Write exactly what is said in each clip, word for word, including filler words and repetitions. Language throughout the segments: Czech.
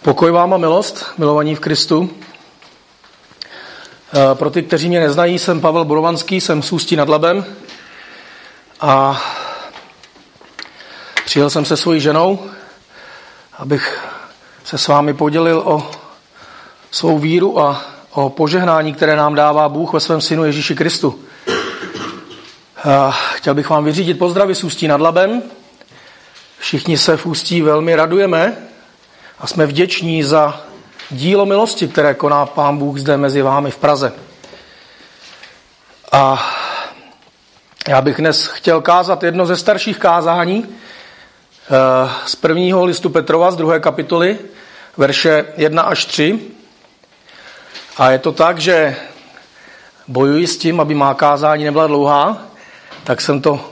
Pokoj vám a milost, milovaní v Kristu. Pro ty, kteří mě neznají, jsem Pavel Borovanský, jsem z Ústí nad Labem a přijel jsem se svojí ženou, abych se s vámi podělil o svou víru a o požehnání, které nám dává Bůh ve svém Synu Ježíši Kristu. Chtěl bych vám vyřídit pozdravy z Ústí nad Labem. Všichni se v Ústí velmi radujeme a jsme vděční za dílo milosti, které koná Pán Bůh zde mezi vámi v Praze. A já bych dnes chtěl kázat jedno ze starších kázání z prvního listu Petrova, z druhé kapitoly, verše jedna až tři. A je to tak, že bojuji s tím, aby má kázání nebyla dlouhá, tak jsem to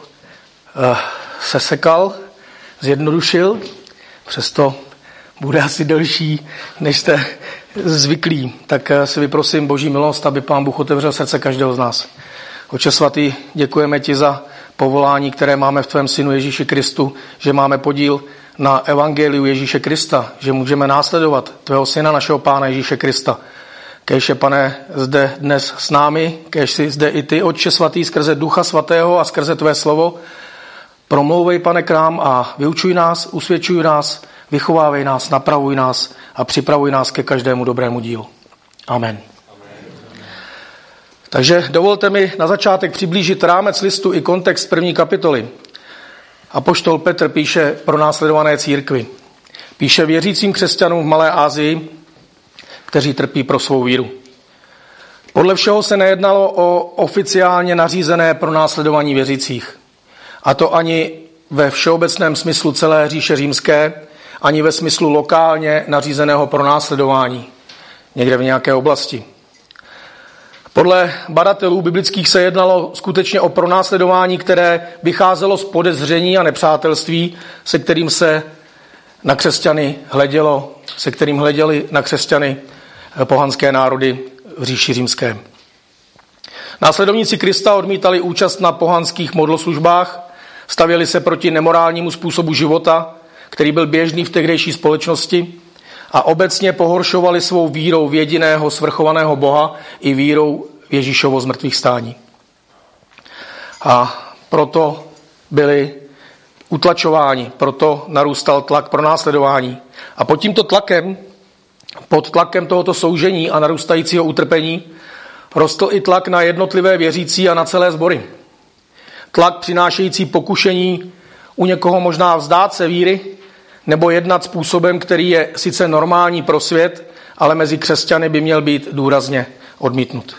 sesekal, zjednodušil, přesto bude asi delší, než jste zvyklí. Tak si vyprosím Boží milost, aby Pán Bůh otevřel srdce každého z nás. Oče svatý, děkujeme ti za povolání, které máme v tvém Synu Ježíši Kristu, že máme podíl na evangeliu Ježíše Krista, že můžeme následovat tvého Syna, našeho Pána Ježíše Krista. Kéž je, Pane, zde dnes s námi, kéž si zde i ty, Otče svatý, skrze Ducha svatého a skrze tvé slovo. Promlouvej, Pane, k nám a vyučuj nás, usvědčuj nás, vychovávej nás, napravuj nás a připravuj nás ke každému dobrému dílu. Amen. Amen. Takže dovolte mi na začátek přiblížit rámec listu i kontext první kapitoly. Apoštol Petr píše pro následované církvi. Píše věřícím křesťanům v Malé Asii, kteří trpí pro svou víru. Podle všeho se nejednalo o oficiálně nařízené pronásledování věřících. A to ani ve všeobecném smyslu celé říše římské, ani ve smyslu lokálně nařízeného pronásledování někde v nějaké oblasti. Podle badatelů biblických se jednalo skutečně o pronásledování, které vycházelo z podezření a nepřátelství, se kterým se na křesťany hledělo, se kterým hleděli na křesťany pohanské národy v říši římské. Následovníci Krista odmítali účast na pohanských modloslužbách, stavěli se proti nemorálnímu způsobu života, který byl běžný v tehdejší společnosti, a obecně pohoršovali svou vírou v jediného svrchovaného Boha i vírou v Ježíšovo zmrtvýchvstání. A proto byli utlačováni, proto narůstal tlak pro následování. A pod tímto tlakem, pod tlakem tohoto soužení a narůstajícího utrpení, rostl i tlak na jednotlivé věřící a na celé sbory. Tlak přinášející pokušení u někoho možná vzdát se víry, nebo jednat způsobem, který je sice normální pro svět, ale mezi křesťany by měl být důrazně odmítnut.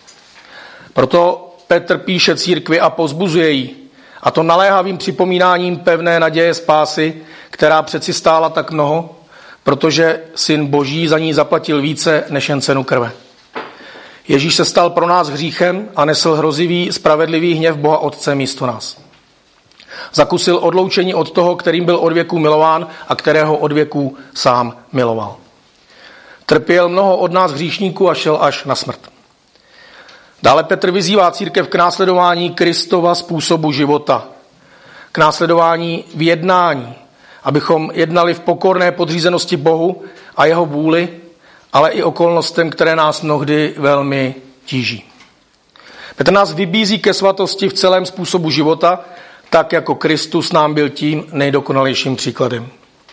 Proto Petr píše církvi a pozbuzuje ji, a to naléhavým připomínáním pevné naděje spásy, která přeci stála tak mnoho, protože Syn Boží za ní zaplatil více než jen cenu krve. Ježíš se stal pro nás hříchem a nesl hrozivý, spravedlivý hněv Boha Otce místo nás. Zakusil odloučení od toho, kterým byl od věků milován a kterého od věků sám miloval. Trpěl mnoho od nás hříšníků a šel až na smrt. Dále Petr vyzývá církev k následování Kristova způsobu života, k následování v jednání, abychom jednali v pokorné podřízenosti Bohu a jeho vůli, ale i okolnostem, které nás mnohdy velmi tíží. Petr nás vybízí ke svatosti v celém způsobu života, tak jako Kristus nám byl tím nejdokonalejším příkladem.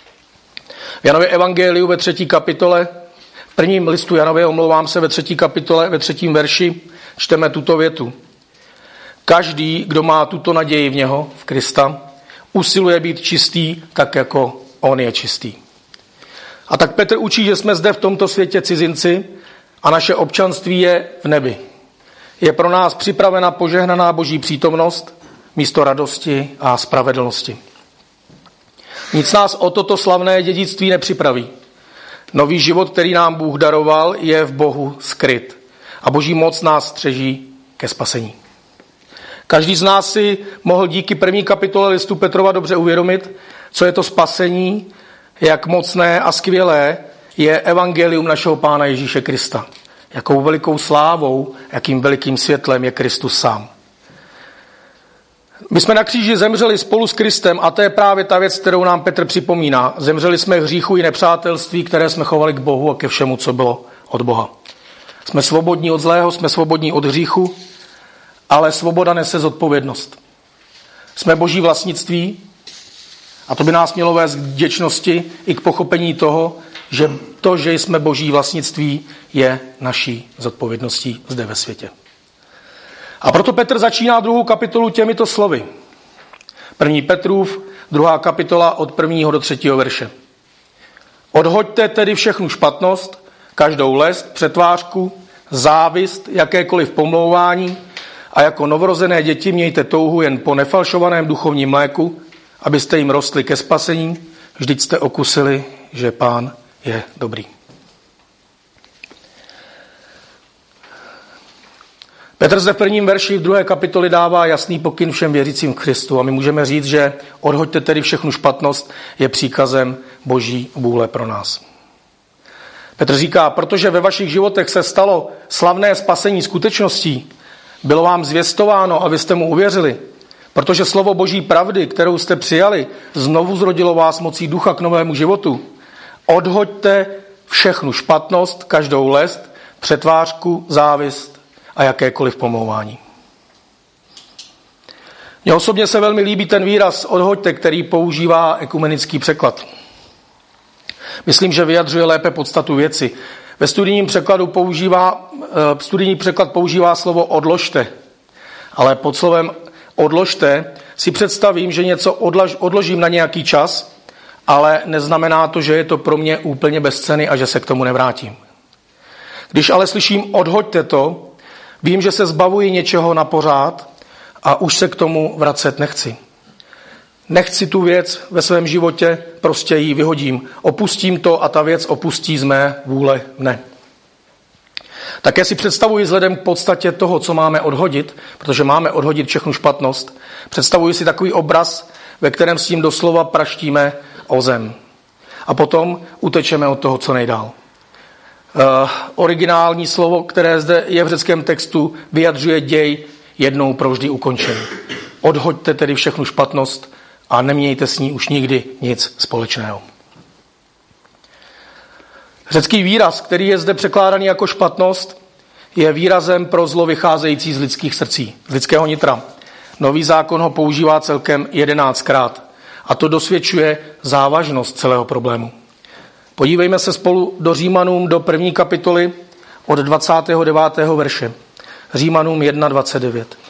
V Janově evangeliu ve třetí kapitole, v prvním listu Janově, omlouvám se, ve třetí kapitole, ve třetím verši, čteme tuto větu. Každý, kdo má tuto naději v něho, v Krista, usiluje být čistý, tak jako on je čistý. A tak Petr učí, že jsme zde v tomto světě cizinci a naše občanství je v nebi. Je pro nás připravena požehnaná Boží přítomnost, místo radosti a spravedlnosti. Nic nás o toto slavné dědictví nepřipraví. Nový život, který nám Bůh daroval, je v Bohu skryt a Boží moc nás střeží ke spasení. Každý z nás si mohl díky první kapitole listu Petrova dobře uvědomit, co je to spasení, jak mocné a skvělé je evangelium našeho Pána Ježíše Krista. Jakou velikou slávou, jakým velikým světlem je Kristus sám. My jsme na kříži zemřeli spolu s Kristem a to je právě ta věc, kterou nám Petr připomíná. Zemřeli jsme hříchu i nepřátelství, které jsme chovali k Bohu a ke všemu, co bylo od Boha. Jsme svobodní od zlého, jsme svobodní od hříchu, ale svoboda nese zodpovědnost. Jsme boží vlastnictví a to by nás mělo vést k vděčnosti i k pochopení toho, že to, že jsme boží vlastnictví, je naší zodpovědností zde ve světě. A proto Petr začíná druhou kapitolu těmito slovy. První Petrův, druhá kapitola od prvního do třetího verše. Odhoďte tedy všechnu špatnost, každou lest, přetvářku, závist, jakékoliv pomlouvání a jako novorozené děti mějte touhu jen po nefalšovaném duchovním mléku, abyste jim rostli ke spasení, vždyť jste okusili, že Pán je dobrý. Petr zde v prvním verši v druhé kapitoli dává jasný pokyn všem věřícím v Kristu a my můžeme říct, že odhoďte tedy všechnu špatnost je příkazem boží vůle pro nás. Petr říká, protože ve vašich životech se stalo slavné spasení skutečností, bylo vám zvěstováno, abyste mu uvěřili, protože slovo boží pravdy, kterou jste přijali, znovu zrodilo vás mocí ducha k novému životu. Odhoďte všechnu špatnost, každou lest, přetvářku, závist a jakékoliv pomlouvání. Mně osobně se velmi líbí ten výraz odhoďte, který používá ekumenický překlad. Myslím, že vyjadřuje lépe podstatu věci. Ve studijním překladu používá, studijní překlad používá slovo odložte, ale pod slovem odložte si představím, že něco odlož, odložím na nějaký čas, ale neznamená to, že je to pro mě úplně bez ceny a že se k tomu nevrátím. Když ale slyším odhoďte to, vím, že se zbavuji něčeho na pořád a už se k tomu vracet nechci. Nechci tu věc ve svém životě, prostě ji vyhodím. Opustím to a ta věc opustí z mé vůle mne. Také si představuji vzhledem k podstatě toho, co máme odhodit, protože máme odhodit všechnu špatnost, představuji si takový obraz, ve kterém s tím doslova praštíme o zem. A potom utečeme od toho, co nejdál. Uh, originální slovo, které zde je v řeckém textu, vyjadřuje děj jednou provždy ukončený. Odhoďte tedy všechnu špatnost a nemějte s ní už nikdy nic společného. Řecký výraz, který je zde překládaný jako špatnost, je výrazem pro zlo vycházející z lidských srdcí, z lidského nitra. Nový zákon ho používá celkem jedenáctkrát a to dosvědčuje závažnost celého problému. Podívejme se spolu do Římanům do první kapitoly od dvacátého devátého verše. Římanům jedna dvacet devět.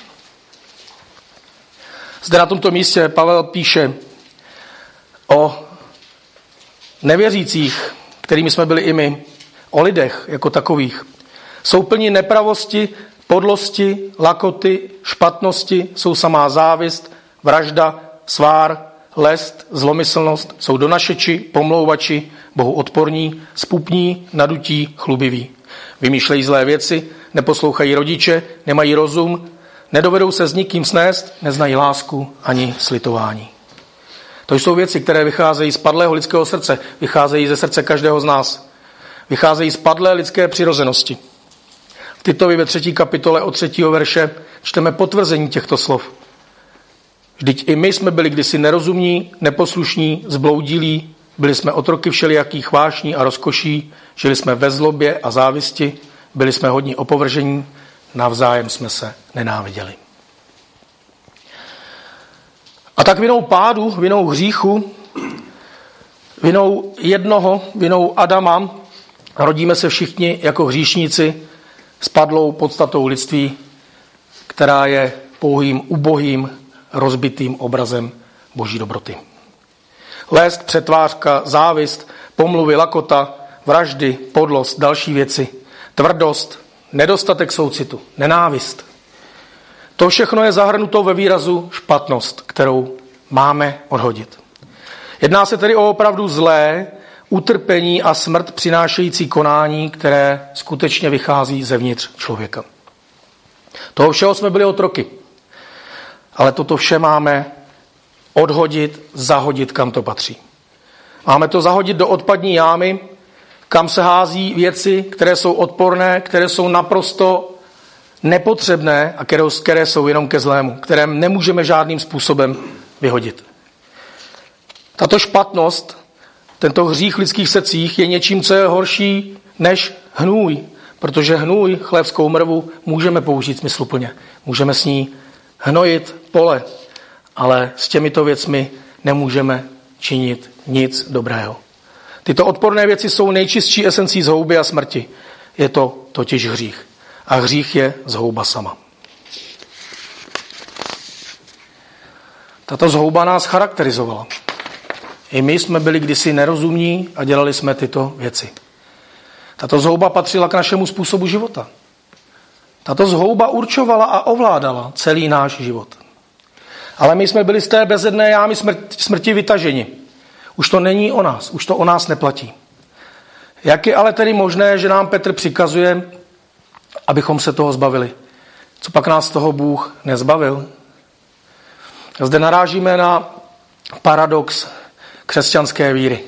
Zde na tomto místě Pavel píše o nevěřících, kterými jsme byli i my, o lidech jako takových. Jsou plní nepravosti, podlosti, lakoty, špatnosti, jsou samá závist, vražda, svár, lest, zlomyslnost, jsou donašeči, pomlouvači, Bohu odporní, spupní, nadutí, chlubiví. Vymýšlejí zlé věci, neposlouchají rodiče, nemají rozum, nedovedou se s nikým snést, neznají lásku ani slitování. To jsou věci, které vycházejí z padlého lidského srdce, vycházejí ze srdce každého z nás. Vycházejí z padlé lidské přirozenosti. V Titovi ve třetí kapitole od třetího verše čteme potvrzení těchto slov. Vždyť i my jsme byli kdysi nerozumní, neposlušní, zbloudilí, byli jsme otroky všelijakých vášní a rozkoší, žili jsme ve zlobě a závisti, byli jsme hodní opovržení, navzájem jsme se nenáviděli. A tak vinou pádu, vinou hříchu, vinou jednoho, vinou Adama, rodíme se všichni jako hříšníci s padlou podstatou lidství, která je pouhým, ubohým, rozbitým obrazem boží dobroty. Lest, přetvářka, závist, pomluvy, lakota, vraždy, podlost, další věci, tvrdost, nedostatek soucitu, nenávist. To všechno je zahrnuto ve výrazu špatnost, kterou máme odhodit. Jedná se tedy o opravdu zlé, utrpení a smrt přinášející konání, které skutečně vychází zevnitř člověka. Toho všeho jsme byli otroky. Ale toto vše máme odhodit, zahodit, kam to patří. Máme to zahodit do odpadní jámy, kam se hází věci, které jsou odporné, které jsou naprosto nepotřebné a které jsou jenom ke zlému, které nemůžeme žádným způsobem vyhodit. Tato špatnost, tento hřích v lidských srdcích je něčím, co je horší než hnůj, protože hnůj, chlévskou mrvu, můžeme použít smysluplně. Můžeme s ní hnojit pole, ale s těmito věcmi nemůžeme činit nic dobrého. Tyto odporné věci jsou nejčistší esencí zhouby a smrti. Je to totiž hřích. A hřích je zhouba sama. Tato zhouba nás charakterizovala. I my jsme byli kdysi nerozumní a dělali jsme tyto věci. Tato zhouba patřila k našemu způsobu života. Tato zhouba určovala a ovládala celý náš život. Ale my jsme byli z té bezedné jámy smrti vytaženi. Už to není o nás, už to o nás neplatí. Jak je ale tedy možné, že nám Petr přikazuje, abychom se toho zbavili? Co pak nás toho Bůh nezbavil? Zde narážíme na paradox křesťanské víry.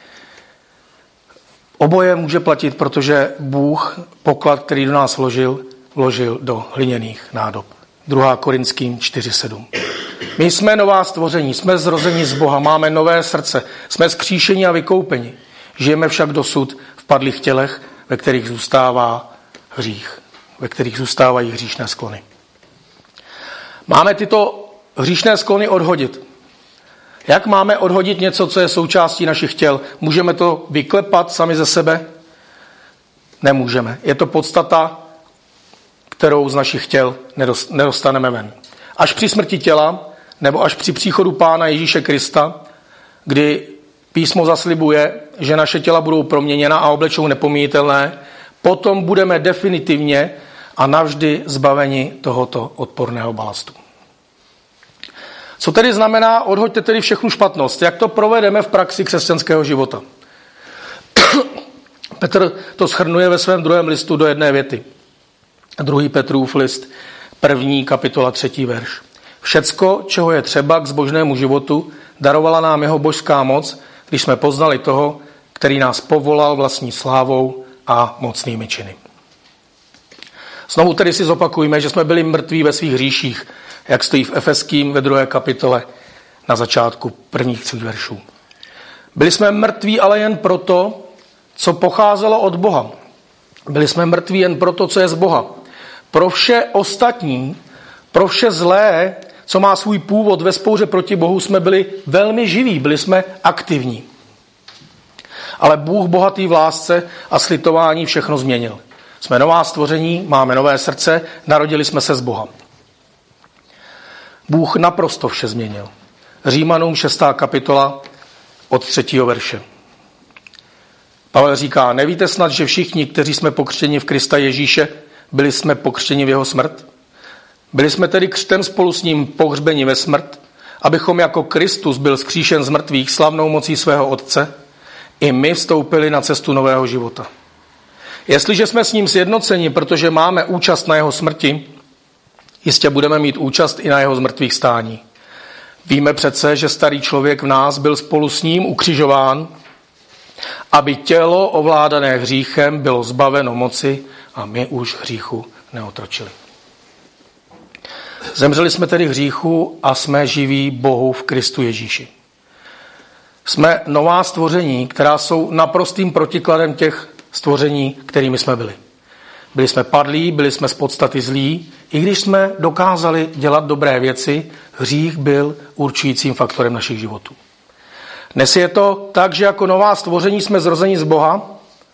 Oboje může platit, protože Bůh poklad, který do nás vložil, vložil do hliněných nádob. druhá Korinským čtyři sedm. My jsme nová stvoření, jsme zrozeni z Boha, máme nové srdce, jsme zkříšeni a vykoupeni. Žijeme však dosud v padlých tělech, ve kterých zůstává hřích, ve kterých zůstávají hříšné sklony. Máme tyto hříšné sklony odhodit. Jak máme odhodit něco, co je součástí našich těl? Můžeme to vyklepat sami ze sebe? Nemůžeme. Je to podstata, kterou z našich těl nedostaneme ven. Až při smrti těla, nebo až při příchodu Pána Ježíše Krista, kdy písmo zaslibuje, že naše těla budou proměněna a oblečou nepomíjitelné, potom budeme definitivně a navždy zbaveni tohoto odporného balastu. Co tedy znamená odhoďte tedy všechnu špatnost? Jak to provedeme v praxi křesťanského života? Petr to shrnuje ve svém druhém listu do jedné věty. Druhý Petrův list, první kapitola, třetí verš. Všecko, čeho je třeba k zbožnému životu, darovala nám jeho božská moc, když jsme poznali toho, který nás povolal vlastní slávou a mocnými činy. Znovu tedy si zopakujme, že jsme byli mrtví ve svých hříších, jak stojí v Efeským ve druhé kapitole na začátku prvních tří veršů. Byli jsme mrtví ale jen proto, co pocházelo od Boha. Byli jsme mrtví jen proto, co je z Boha. Pro vše ostatní, pro vše zlé, co má svůj původ ve spouře proti Bohu, jsme byli velmi živí, byli jsme aktivní. Ale Bůh bohatý v lásce a slitování všechno změnil. Jsme nová stvoření, máme nové srdce, narodili jsme se z Boha. Bůh naprosto vše změnil. Římanům šestá kapitola od třetího verše. Pavel říká, nevíte snad, že všichni, kteří jsme pokřtěni v Krista Ježíše, byli jsme pokřtěni v jeho smrt? Byli jsme tedy křtem spolu s ním pohřbeni ve smrt, abychom jako Kristus byl vzkříšen z mrtvých slavnou mocí svého Otce, i my vstoupili na cestu nového života. Jestliže jsme s ním sjednoceni, protože máme účast na jeho smrti, jistě budeme mít účast i na jeho zmrtvých stání. Víme přece, že starý člověk v nás byl spolu s ním ukřižován, aby tělo ovládané hříchem bylo zbaveno moci a my už hříchu neotročili. Zemřeli jsme tedy hříchu a jsme živí Bohu v Kristu Ježíši. Jsme nová stvoření, která jsou naprostým protikladem těch stvoření, kterými jsme byli. Byli jsme padlí, byli jsme z podstaty zlí, i když jsme dokázali dělat dobré věci, hřích byl určujícím faktorem našich životů. Dnes je to tak, že jako nová stvoření jsme zrozeni z Boha.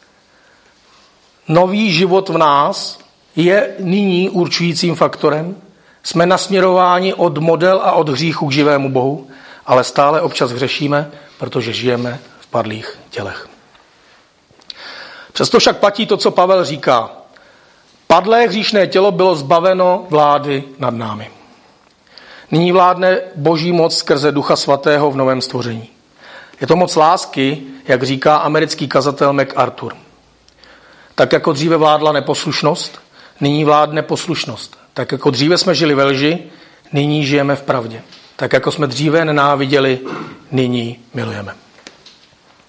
Nový život v nás je nyní určujícím faktorem. Jsme nasměrováni od model a od hříchu k živému Bohu, ale stále občas hřešíme, protože žijeme v padlých tělech. Přesto však platí to, co Pavel říká. Padlé hříšné tělo bylo zbaveno vlády nad námi. Nyní vládne Boží moc skrze Ducha Svatého v novém stvoření. Je to moc lásky, jak říká americký kazatel MacArthur. Tak jako dříve vládla neposlušnost, nyní vládne poslušnost. Tak jako dříve jsme žili ve lži, nyní žijeme v pravdě. Tak jako jsme dříve nenáviděli, nyní milujeme.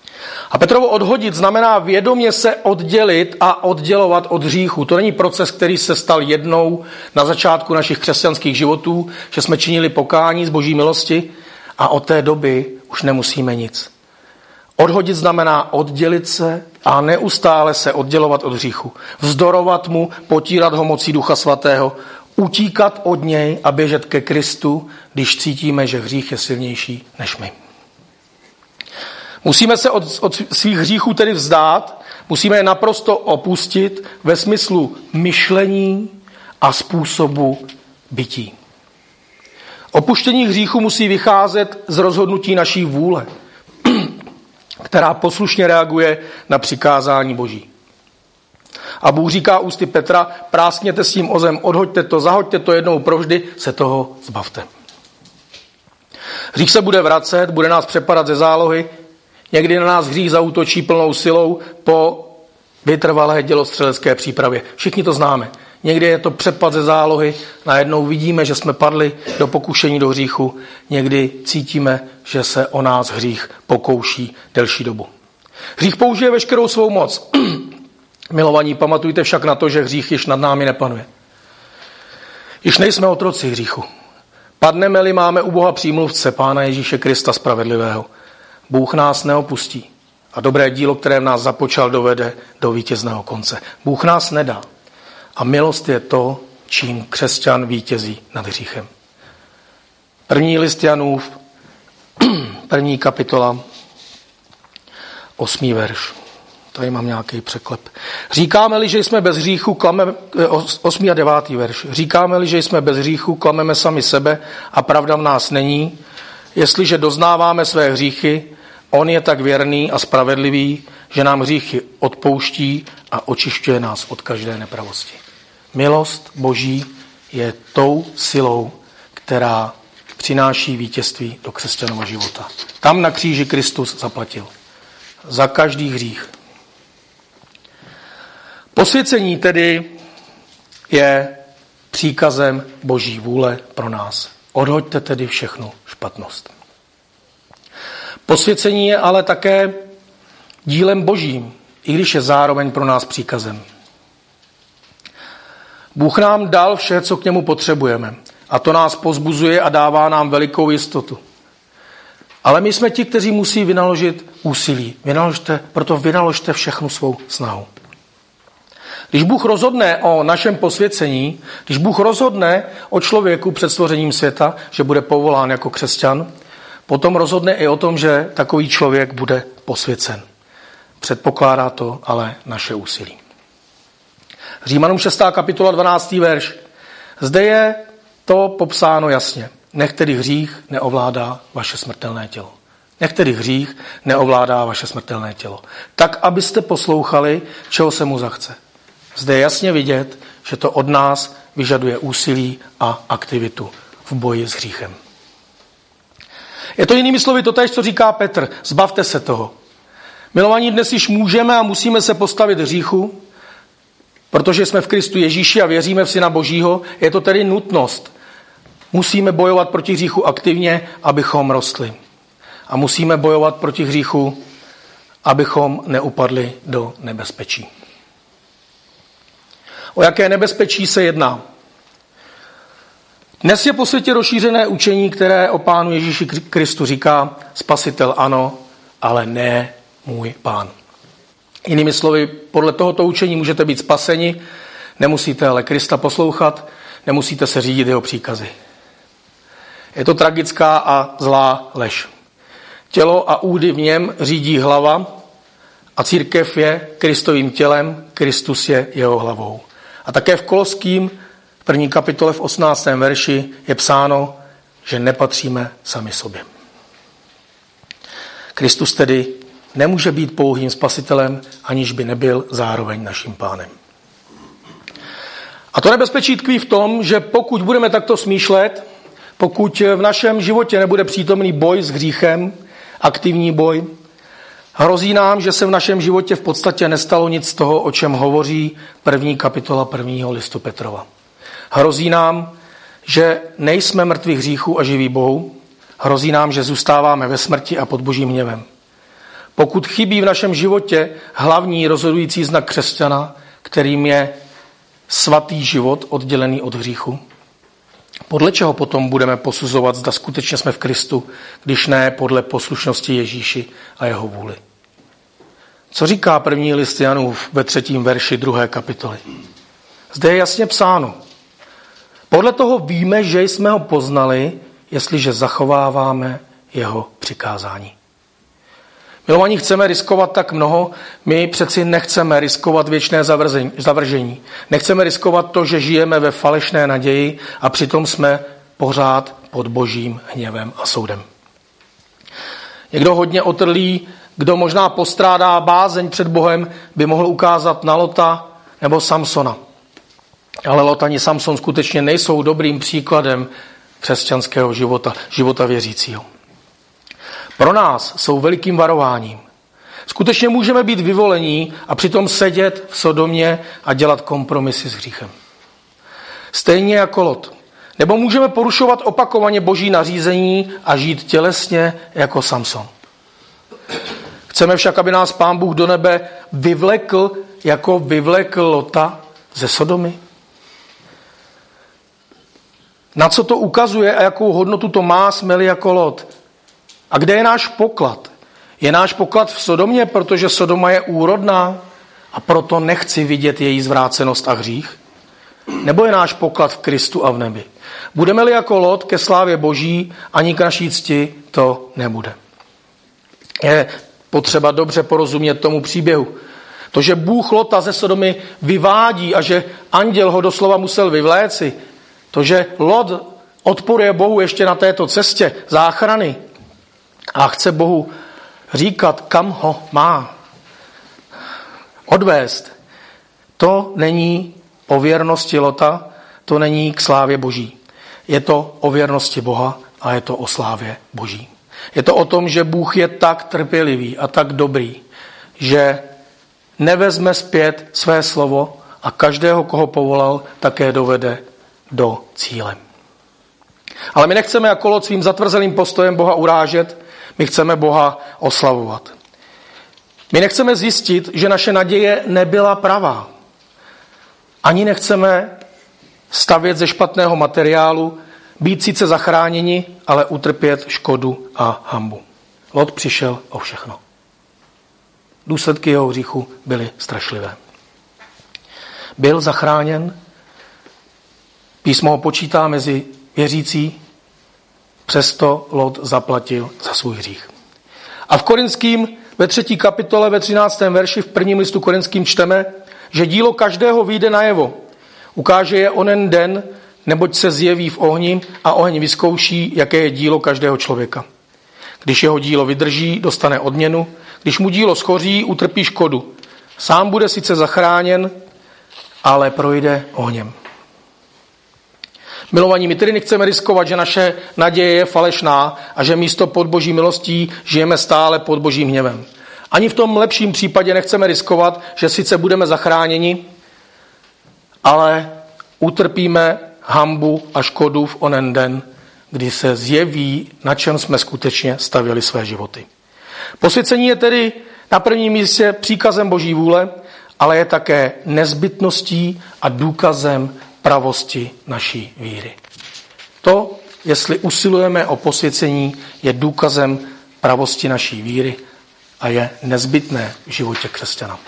A Petrovo odhodit znamená vědomě se oddělit a oddělovat od hříchu. To není proces, který se stal jednou na začátku našich křesťanských životů, že jsme činili pokání z Boží milosti a od té doby už nemusíme nic. Odhodit znamená oddělit se a neustále se oddělovat od hříchu. Vzdorovat mu, potírat ho mocí Ducha Svatého, utíkat od něj a běžet ke Kristu, když cítíme, že hřích je silnější než my. Musíme se od, od svých hříchů tedy vzdát, musíme je naprosto opustit ve smyslu myšlení a způsobu bytí. Opuštění hříchu musí vycházet z rozhodnutí naší vůle, která poslušně reaguje na přikázání Boží. A Bůh říká ústy Petra, prásněte s tím ozem, odhoďte to, zahoďte to jednou provždy, se toho zbavte. Hřích se bude vracet, bude nás přepadat ze zálohy, někdy na nás hřích zaútočí plnou silou po vytrvalé dělostřelecké přípravě. Všichni to známe. Někdy je to přepad ze zálohy, najednou vidíme, že jsme padli do pokušení do hříchu, někdy cítíme, že se o nás hřích pokouší delší dobu. Hřích použije veškerou svou moc. Milovaní, pamatujte však na to, že hřích již nad námi nepanuje. Již nejsme otroci hříchu. Padneme-li, máme u Boha přímluvce, Pána Ježíše Krista spravedlivého. Bůh nás neopustí a dobré dílo, které v nás započal, dovede do vítězného konce. Bůh nás nedá. A milost je to, čím křesťan vítězí nad hříchem. První list Janův, první kapitola, osmý verš. Tady mám nějaký překlep. Říkáme-li, že jsme bez hříchu, klameme, osmý a devátý verš. Říkáme-li, že jsme bez hříchu, klameme sami sebe a pravda v nás není. Jestliže doznáváme své hříchy, on je tak věrný a spravedlivý, že nám hříchy odpouští a očišťuje nás od každé nepravosti. Milost Boží je tou silou, která přináší vítězství do křesťanova života. Tam na kříži Kristus zaplatil. Za každý hřích. Posvěcení tedy je příkazem Boží vůle pro nás. Odhoďte tedy všechnu špatnost. Posvěcení je ale také dílem Božím, i když je zároveň pro nás příkazem. Bůh nám dal vše, co k němu potřebujeme. A to nás pozbuzuje a dává nám velikou jistotu. Ale my jsme ti, kteří musí vynaložit úsilí. Vynaložte, proto vynaložte všechnu svou snahu. Když Bůh rozhodne o našem posvěcení, když Bůh rozhodne o člověku před stvořením světa, že bude povolán jako křesťan, potom rozhodne i o tom, že takový člověk bude posvěcen. Předpokládá to ale naše úsilí. Římanům šestá kapitola dvanáctý verš. Zde je to popsáno jasně. Nech tedy hřích neovládá vaše smrtelné tělo. Nech tedy hřích neovládá vaše smrtelné tělo. Tak, abyste poslouchali, čeho se mu zachce. Zde je jasně vidět, že to od nás vyžaduje úsilí a aktivitu v boji s hříchem. Je to jinými slovy totéž, co říká Petr. Zbavte se toho. Milovaní, dnes již můžeme a musíme se postavit hříchu, protože jsme v Kristu Ježíši a věříme v Syna Božího. Je to tedy nutnost. Musíme bojovat proti hříchu aktivně, abychom rostli. A musíme bojovat proti hříchu, abychom neupadli do nebezpečí. O jaké nebezpečí se jedná? Dnes je po světě rozšířené učení, které o Pánu Ježíši Kristu říká, spasitel ano, ale ne můj Pán. Jinými slovy, podle tohoto učení můžete být spaseni, nemusíte ale Krista poslouchat, nemusíte se řídit jeho příkazy. Je to tragická a zlá lež. Tělo a údy v něm řídí hlava a církev je Kristovým tělem, Kristus je jeho hlavou. A také v Koloským první kapitole v osmnáctém verši je psáno, že nepatříme sami sobě. Kristus tedy nemůže být pouhým spasitelem, aniž by nebyl zároveň naším pánem. A to nebezpečí tkví v tom, že pokud budeme takto smýšlet, pokud v našem životě nebude přítomný boj s hříchem, aktivní boj, hrozí nám, že se v našem životě v podstatě nestalo nic z toho, o čem hovoří první kapitola prvního listu Petrova. Hrozí nám, že nejsme mrtví hříchu a živí Bohu. Hrozí nám, že zůstáváme ve smrti a pod Božím hněvem. pokud chybí v našem životě hlavní rozhodující znak křesťana, kterým je svatý život oddělený od hříchu? Podle čeho potom budeme posuzovat, zda skutečně jsme v Kristu, když ne podle poslušnosti Ježíši a jeho vůli? Co říká první list Janův ve třetím verši druhé kapitoly? Zde je jasně psáno. Podle toho víme, že jsme ho poznali, jestliže zachováváme jeho přikázání. Milovaní, chceme riskovat tak mnoho, my přeci nechceme riskovat věčné zavržení. Nechceme riskovat to, že žijeme ve falešné naději a přitom jsme pořád pod božím hněvem a soudem. Někdo hodně otrlý, kdo možná postrádá bázeň před Bohem, by mohl ukázat na Lota nebo Samsona. Ale Lot ani Samson skutečně nejsou dobrým příkladem křesťanského života, života věřícího. Pro nás jsou velikým varováním. Skutečně můžeme být vyvolení a přitom sedět v Sodomě a dělat kompromisy s hříchem. Stejně jako Lot. Nebo můžeme porušovat opakovaně boží nařízení a žít tělesně jako Samson. Chceme však, aby nás Pán Bůh do nebe vyvlekl, jako vyvlekl Lota ze Sodomy? Na co to ukazuje a jakou hodnotu to má, jsme-li jako Lot? A kde je náš poklad? Je náš poklad v Sodomě, protože Sodoma je úrodná a proto nechci vidět její zvrácenost a hřích? Nebo je náš poklad v Kristu a v nebi? Budeme-li jako Lot ke slávě Boží, ani k naší cti to nebude. Je potřeba dobře porozumět tomu příběhu. To, že Bůh Lota ze Sodomy vyvádí a že anděl ho doslova musel vyvléci, to, že Lot odporuje Bohu ještě na této cestě záchrany a chce Bohu říkat, kam ho má odvést, to není o věrnosti Lota, to není k slávě Boží. Je to o věrnosti Boha a je to o slávě Boží. Je to o tom, že Bůh je tak trpělivý a tak dobrý, že nevezme zpět své slovo a každého, koho povolal, také dovede do cíle. Ale my nechceme jako Lot svým zatvrzelým postojem Boha urážet, my chceme Boha oslavovat. My nechceme zjistit, že naše naděje nebyla pravá. Ani nechceme stavět ze špatného materiálu, být sice zachráněni, ale utrpět škodu a hanbu. Lot přišel o všechno. Důsledky jeho hříchu byly strašlivé. Byl zachráněn, písmo ho počítá mezi věřící, přesto Lot zaplatil za svůj hřích. A v Korinským ve třetí kapitole ve třináctém verši v prvním listu Korinským čteme, že dílo každého vyjde najevo. Ukáže je onen den, neboť se zjeví v ohni a oheň vyzkouší, jaké je dílo každého člověka. Když jeho dílo vydrží, dostane odměnu, když mu dílo schoří, utrpí škodu. Sám bude sice zachráněn, ale projde ohněm. Milovaní, my tedy nechceme riskovat, že naše naděje je falešná a že místo pod boží milostí žijeme stále pod božím hněvem. Ani v tom lepším případě nechceme riskovat, že sice budeme zachráněni, ale utrpíme hanbu a škodu v onen den, kdy se zjeví, na čem jsme skutečně stavěli své životy. Posvěcení je tedy na prvním místě příkazem boží vůle, ale je také nezbytností a důkazem pravosti naší víry. To, jestli usilujeme o posvěcení, je důkazem pravosti naší víry a je nezbytné v životě křesťana.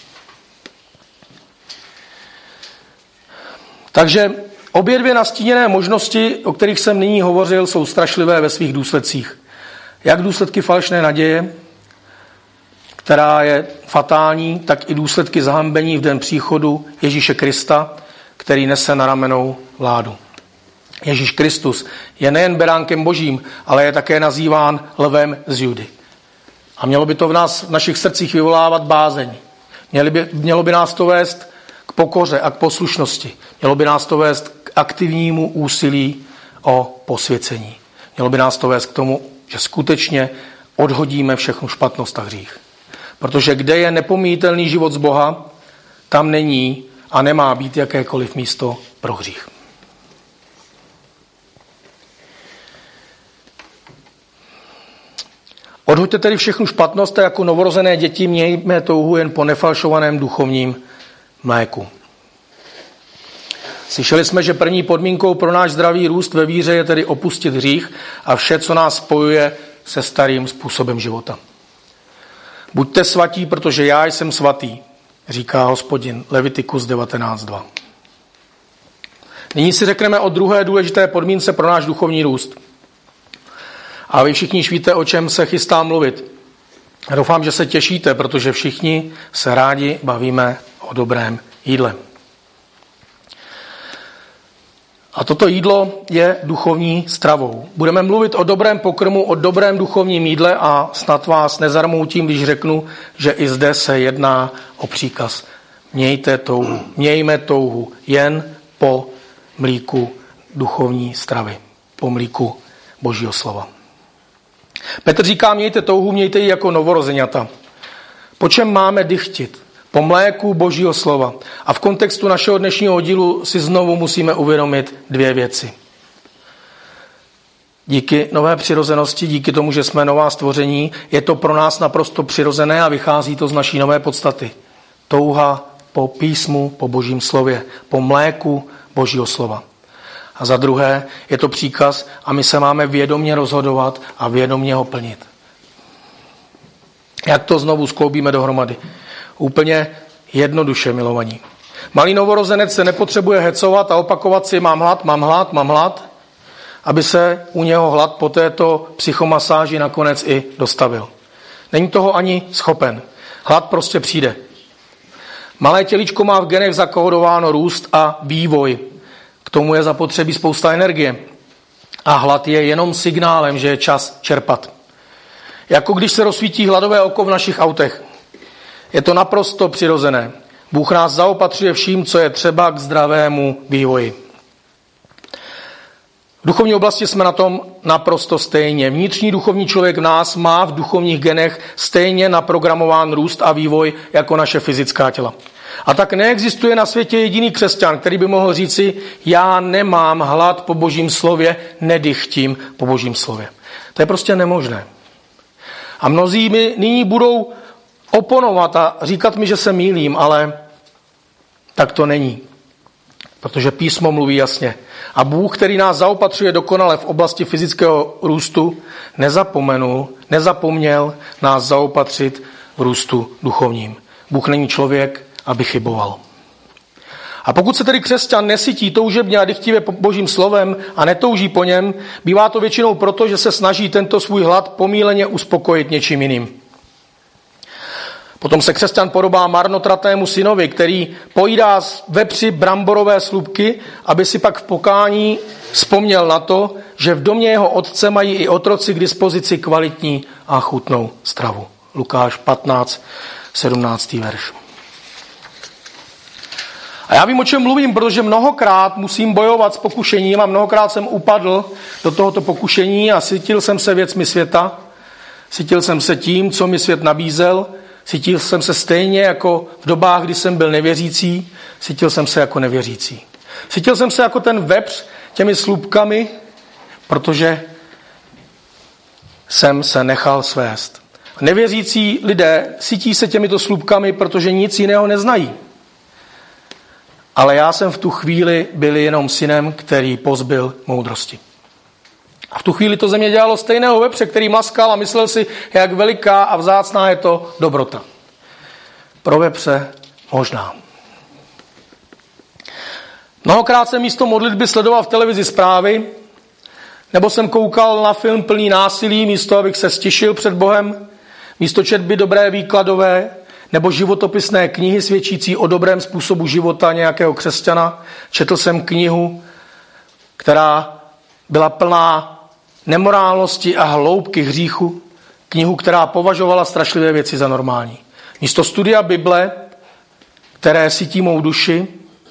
Takže obě dvě nastíněné možnosti, o kterých jsem nyní hovořil, jsou strašlivé ve svých důsledcích. Jak důsledky falešné naděje, která je fatální, tak i důsledky zahambení v den příchodu Ježíše Krista, který nese na ramenou vládu. Ježíš Kristus je nejen beránkem božím, ale je také nazýván lvem z Judy. A mělo by to v nás, v našich srdcích vyvolávat bázeň. Mělo by, mělo by nás to vést k pokoře a k poslušnosti. Mělo by nás to vést k aktivnímu úsilí o posvěcení. Mělo by nás to vést k tomu, že skutečně odhodíme všechnu špatnost a hřích. Protože kde je nepomíjitelný život z Boha, tam není a nemá být jakékoliv místo pro hřích. Odhoďte tedy všechnu špatnost a jako novorozené děti mějme touhu jen po nefalšovaném duchovním mléku. Slyšeli jsme, že první podmínkou pro náš zdravý růst ve víře je tedy opustit hřích a vše, co nás spojuje se starým způsobem života. Buďte svatí, protože já jsem svatý, říká Hospodin, Levitikus devatenáct dva. Nyní si řekneme o druhé důležité podmínce pro náš duchovní růst. A vy všichni už víte, o čem se chystám mluvit. Doufám, že se těšíte, protože všichni se rádi bavíme o dobrém jídle. A toto jídlo je duchovní stravou. Budeme mluvit o dobrém pokrmu, o dobrém duchovním jídle a snad vás nezarmoutím, když řeknu, že i zde se jedná o příkaz. Mějte touhu, mějme touhu jen po mlíku duchovní stravy, po mlíku Božího slova. Petr říká, mějte touhu, mějte ji jako novorozeňata. Po čem máme dychtit? Po mléku Božího slova. A v kontextu našeho dnešního dílu si znovu musíme uvědomit dvě věci. Díky nové přirozenosti, díky tomu, že jsme nová stvoření, je to pro nás naprosto přirozené a vychází to z naší nové podstaty. Touha po písmu, po Božím slově, po mléku Božího slova. A za druhé je to příkaz a my se máme vědomě rozhodovat a vědomě ho plnit. Jak to znovu skloubíme dohromady? Úplně jednoduše, milovaní. Malý novorozenec se nepotřebuje hecovat a opakovat si mám hlad, mám hlad, mám hlad, aby se u něho hlad po této psychomasáži nakonec i dostavil. Není toho ani schopen. Hlad prostě přijde. Malé tělíčko má v genech zakódováno růst a vývoj. K tomu je zapotřebí spousta energie. A hlad je jenom signálem, že je čas čerpat. Jako když se rozsvítí hladové oko v našich autech. Je to naprosto přirozené. Bůh nás zaopatřuje vším, co je třeba k zdravému vývoji. V duchovní oblasti jsme na tom naprosto stejně. Vnitřní duchovní člověk v nás má v duchovních genech stejně naprogramován růst a vývoj jako naše fyzická těla. A tak neexistuje na světě jediný křesťan, který by mohl říci, já nemám hlad po Božím slově, nedychtím po Božím slově. To je prostě nemožné. A mnozí mi nyní budou oponovat a říkat mi, že se mýlím, ale tak to není. Protože písmo mluví jasně. A Bůh, který nás zaopatřuje dokonale v oblasti fyzického růstu, nezapomenul, nezapomněl nás zaopatřit v růstu duchovním. Bůh není člověk, aby chyboval. A pokud se tedy křesťan nesytí toužebně a dychtivě po Božím slovem a netouží po něm, bývá to většinou proto, že se snaží tento svůj hlad pomíleně uspokojit něčím jiným. Potom se křesťan podobá marnotratému synovi, který pojídá vepři bramborové slupky, aby si pak v pokání vzpomněl na to, že v domě jeho otce mají i otroci k dispozici kvalitní a chutnou stravu. Lukáš patnáct, sedmnáctý verš. A já vím, o čem mluvím, protože mnohokrát musím bojovat s pokušením a mnohokrát jsem upadl do tohoto pokušení a sytil jsem se věcmi světa, sytil jsem se tím, co mi svět nabízel, cítil jsem se stejně jako v dobách, kdy jsem byl nevěřící, cítil jsem se jako nevěřící. Cítil jsem se jako ten vepř těmi slupkami, protože jsem se nechal svést. Nevěřící lidé cítí se těmito slupkami, protože nic jiného neznají. Ale já jsem v tu chvíli byl jenom synem, který pozbyl moudrosti. A v tu chvíli to ze mě dělalo stejného vepře, který maskal a myslel si, jak veliká a vzácná je to dobrota. Pro vepře možná. Mnohokrát jsem místo modlitby sledoval v televizi zprávy, nebo jsem koukal na film plný násilí, místo abych se stišil před Bohem, místo četby dobré výkladové, nebo životopisné knihy svědčící o dobrém způsobu života nějakého křesťana. Četl jsem knihu, která byla plná nemorálnosti a hloubky hříchu, knihu, která považovala strašlivé věci za normální. Místo studia Bible, které sytí mou duši,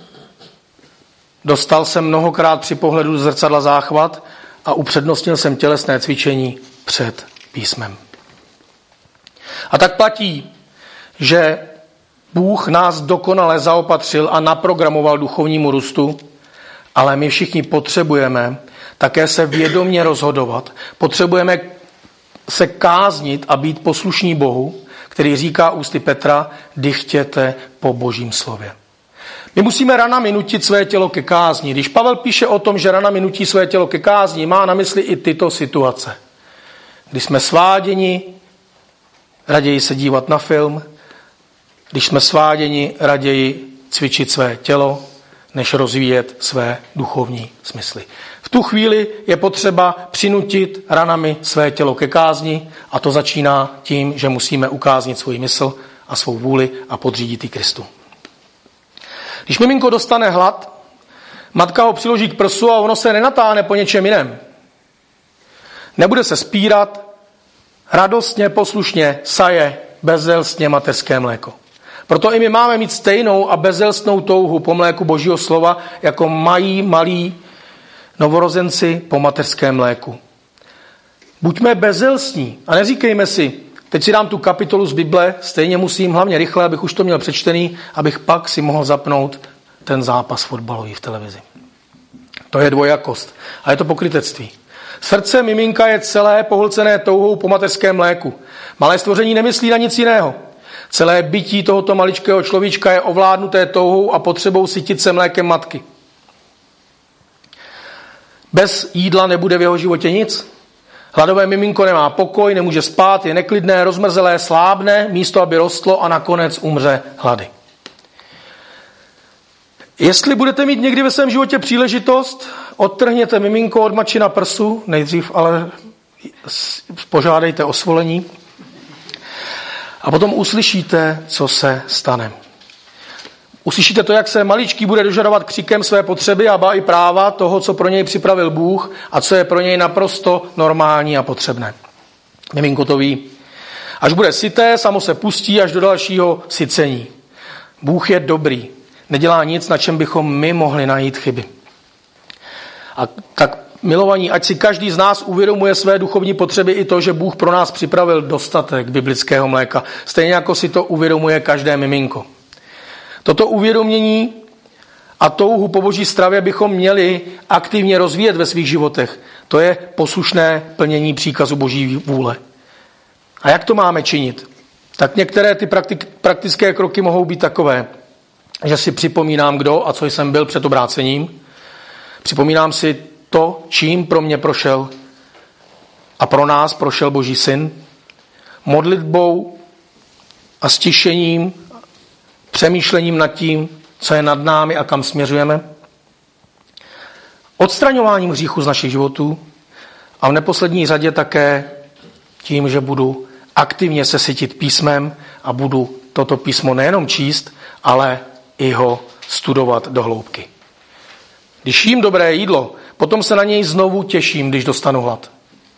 dostal jsem mnohokrát při pohledu do zrcadla záchvat a upřednostnil jsem tělesné cvičení před písmem. A tak platí, že Bůh nás dokonale zaopatřil a naprogramoval duchovnímu růstu, ale my všichni potřebujeme také se vědomě rozhodovat. Potřebujeme se káznit a být poslušní Bohu, který říká ústy Petra, dychtěte po Božím slově. My musíme ranami nutit své tělo ke kázni. Když Pavel píše o tom, že ranami nutí své tělo ke kázni, má na mysli i tyto situace. Když jsme sváděni, raději se dívat na film, když jsme sváděni, raději cvičit své tělo, než rozvíjet své duchovní smysly. V tu chvíli je potřeba přinutit ranami své tělo ke kázni a to začíná tím, že musíme ukáznit svůj mysl a svou vůli a podřídit ji Kristu. Když miminko dostane hlad, matka ho přiloží k prsu a ono se nenatáhne po něčem jiném. Nebude se spírat, radostně, poslušně saje bezzelstně mateřské mléko. Proto i my máme mít stejnou a bezzelstnou touhu po mléku Božího slova, jako mají malí novorozenci po mateřském mléku. Buďme bezzelstní a neříkejme si, teď si dám tu kapitolu z Bible, stejně musím hlavně rychle, abych už to měl přečtený, abych pak si mohl zapnout ten zápas fotbalový v televizi. To je dvojakost a je to pokrytectví. Srdce miminka je celé pohlcené touhou po mateřském mléku. Malé stvoření nemyslí na nic jiného. Celé bytí tohoto maličkého človíčka je ovládnuté touhou a potřebou sytit se mlékem matky. Bez jídla nebude v jeho životě nic. Hladové miminko nemá pokoj, nemůže spát, je neklidné, rozmrzelé, slábne, místo aby rostlo a nakonec umře hlady. Jestli budete mít někdy ve svém životě příležitost, odtrhněte miminko od mači na prsu, nejdřív ale požádejte o svolení a potom uslyšíte, co se stane. Uslyšíte to, jak se maličký bude dožadovat křikem své potřeby a ba i práva toho, co pro něj připravil Bůh a co je pro něj naprosto normální a potřebné. Miminko to ví. Až bude syté, samo se pustí až do dalšího sycení. Bůh je dobrý. Nedělá nic, na čem bychom my mohli najít chyby. A tak, milovaní, ať si každý z nás uvědomuje své duchovní potřeby i to, že Bůh pro nás připravil dostatek biblického mléka. Stejně jako si to uvědomuje každé miminko. Toto uvědomění a touhu po Boží stravě bychom měli aktivně rozvíjet ve svých životech. To je poslušné plnění příkazu Boží vůle. A jak to máme činit? Tak některé ty praktik, praktické kroky mohou být takové, že si připomínám, kdo a co jsem byl před obrácením. Připomínám si to, čím pro mě prošel a pro nás prošel Boží syn. Modlitbou a stišením, přemýšlením nad tím, co je nad námi a kam směřujeme. Odstraňováním hříchu z našich životů a v neposlední řadě také tím, že budu aktivně se sytit písmem a budu toto písmo nejenom číst, ale i ho studovat do hloubky. Když jím dobré jídlo, potom se na něj znovu těším, když dostanu hlad.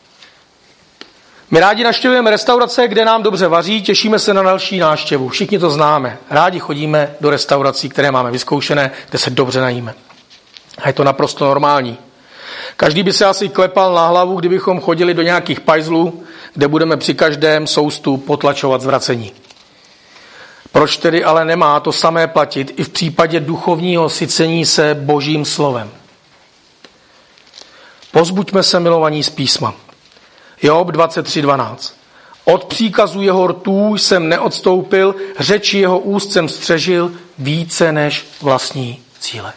My rádi navštěvujeme restaurace, kde nám dobře vaří, těšíme se na další návštěvu. Všichni to známe. Rádi chodíme do restaurací, které máme vyzkoušené, kde se dobře najíme. A je to naprosto normální. Každý by se asi klepal na hlavu, kdybychom chodili do nějakých pajzlů, kde budeme při každém soustu potlačovat zvracení. Proč tedy ale nemá to samé platit i v případě duchovního sycení se Božím slovem? Pozbuďme se, milovaní, z písma. Job dvacet tři dvanáct. Od příkazu jeho rtů jsem neodstoupil, řeči jeho úst jsem střežil více než vlastní cíle.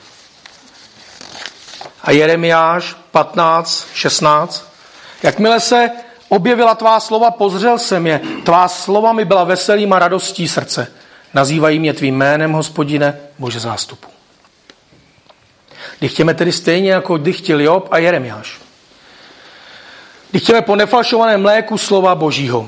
A Jeremiáš patnáct šestnáct. Jakmile se objevila tvá slova, pozřel jsem je. Tvá slova mi byla veselým a radostí srdce. Nazývají mě tvým jménem, Hospodine, Bože zástupu. Dychtěme tedy stejně, jako dychtil Job a Jeremiáš. Dychtěme po nefalšovaném mléku slova Božího.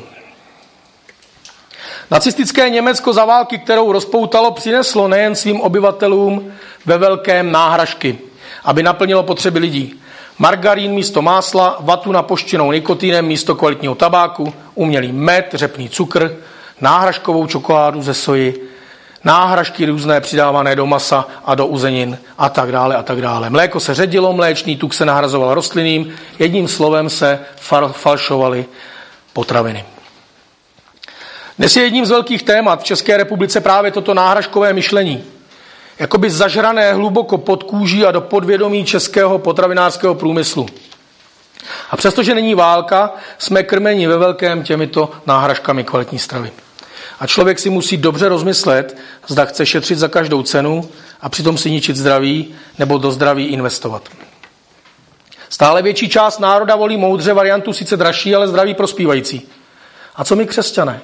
Nacistické Německo za války, kterou rozpoutalo, přineslo nejen svým obyvatelům ve velkém náhražky, aby naplnilo potřeby lidí. Margarín místo másla, vatu napoštěnou nikotinem místo kvalitního tabáku, umělý med, řepný cukr, náhražkovou čokoládu ze soji, náhražky různé přidávané do masa a do uzenin a tak dále a tak dále. Mléko se ředilo, mléčný tuk se nahrazoval rostlinným, jedním slovem se fal- falšovaly potraviny. Dnes je jedním z velkých témat v České republice právě toto náhražkové myšlení. Jakoby zažrané hluboko pod kůží a do podvědomí českého potravinářského průmyslu. A přestože není válka, jsme krmeni ve velkém těmito náhražkami kvalitní stravy. A člověk si musí dobře rozmyslet, zda chce šetřit za každou cenu a přitom si ničit zdraví nebo do zdraví investovat. Stále větší část národa volí moudře variantu sice dražší, ale zdraví prospívající. A co my křesťané?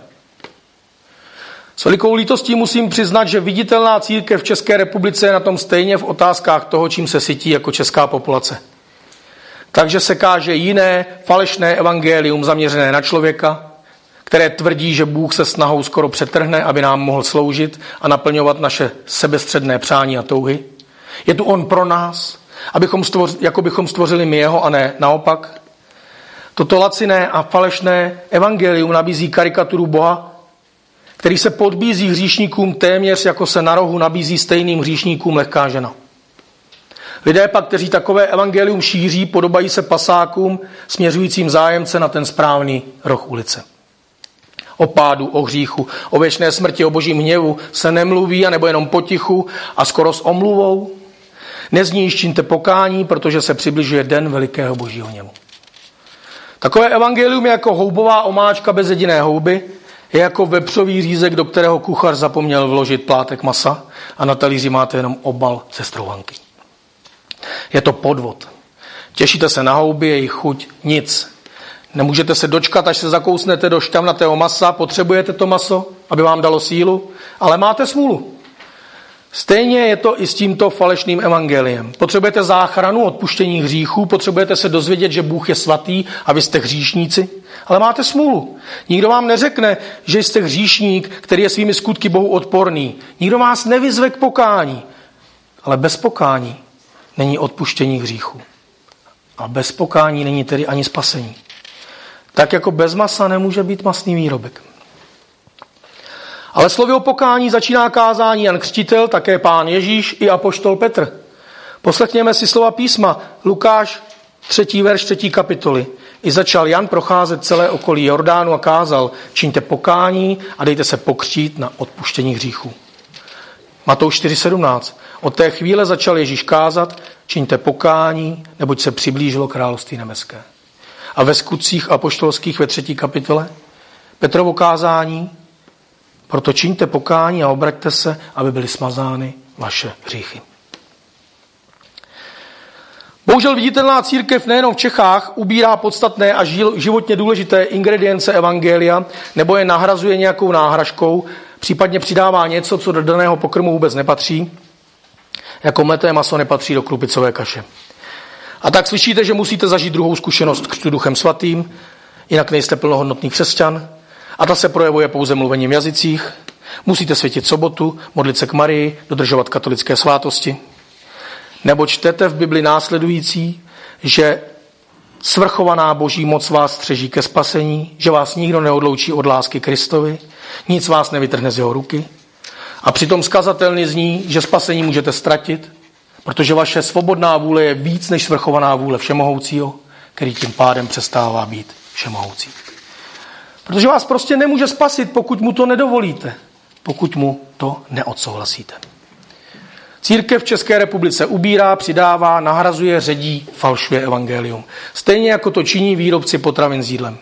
S velikou lítostí musím přiznat, že viditelná církev v České republice je na tom stejně v otázkách toho, čím se sytí jako česká populace. Takže se káže jiné, falešné evangelium zaměřené na člověka, které tvrdí, že Bůh se snahou skoro přetrhne, aby nám mohl sloužit a naplňovat naše sebestředné přání a touhy. Je tu on pro nás, abychom stvoř, jako bychom stvořili my jeho a ne naopak. Toto laciné a falešné evangelium nabízí karikaturu Boha, který se podbízí hříšníkům téměř jako se na rohu nabízí stejným hříšníkům lehká žena. Lidé pak, kteří takové evangelium šíří, podobají se pasákům směřujícím zájemce na ten správný roh ulice. O pádu, o hříchu, o věčné smrti, o božím hněvu se nemluví, anebo jenom potichu a skoro s omluvou. Nezní čiňte pokání, protože se přibližuje den velikého božího hněvu. Takové evangelium je jako houbová omáčka bez jediné houby, je jako vepřový řízek, do kterého kuchař zapomněl vložit plátek masa a na talíři máte jenom obal ze strouhanky. Je to podvod. Těšíte se na houby, jejich chuť, nic. Nemůžete se dočkat, až se zakousnete do šťavnatého masa, potřebujete to maso, aby vám dalo sílu, ale máte smůlu. Stejně je to i s tímto falešným evangeliem. Potřebujete záchranu, odpuštění hříchů, potřebujete se dozvědět, že Bůh je svatý a vy jste hříšníci, ale máte smůlu. Nikdo vám neřekne, že jste hříšník, který je svými skutky Bohu odporný. Nikdo vás nevyzve k pokání, ale bez pokání není odpuštění hříchů. A bez pokání není tedy ani spasení. Tak jako bez masa nemůže být masný výrobek. Ale slovy o pokání začíná kázání Jan Křtitel, také Pán Ježíš i apoštol Petr. Poslechněme si slova písma. Lukáš, třetí verš, třetí kapitoly. I začal Jan procházet celé okolí Jordánu a kázal, čiňte pokání a dejte se pokřtít na odpuštění hříchů. Matouš čtyři sedmnáct. Od té chvíle začal Ježíš kázat, čiňte pokání, neboť se přiblížilo království nebeské. A ve skutcích apoštolských ve třetí kapitole Petrovo kázání, proto čiňte pokání a obraťte se, aby byly smazány vaše hříchy. Bohužel viditelná církev nejenom v Čechách ubírá podstatné a životně důležité ingredience evangelia nebo je nahrazuje nějakou náhražkou, případně přidává něco, co do daného pokrmu vůbec nepatří, jako mleté maso nepatří do krupicové kaše. A tak slyšíte, že musíte zažít druhou zkušenost křtu Duchem Svatým, jinak nejste plnohodnotný křesťan, a ta se projevuje pouze mluvením v jazycích. Musíte světit sobotu, modlit se k Marii, dodržovat katolické svátosti. Nebo čtete v Bibli následující, že svrchovaná boží moc vás střeží ke spasení, že vás nikdo neodloučí od lásky Kristovi, nic vás nevytrhne z jeho ruky. A přitom skazatelný zní, že spasení můžete ztratit, protože vaše svobodná vůle je víc než svrchovaná vůle Všemohoucího, který tím pádem přestává být všemohoucí. Protože vás prostě nemůže spasit, pokud mu to nedovolíte, pokud mu to neodsouhlasíte. Církev v České republice ubírá, přidává, nahrazuje, ředí, falšuje evangelium. Stejně jako to činí výrobci potravin s jídlem.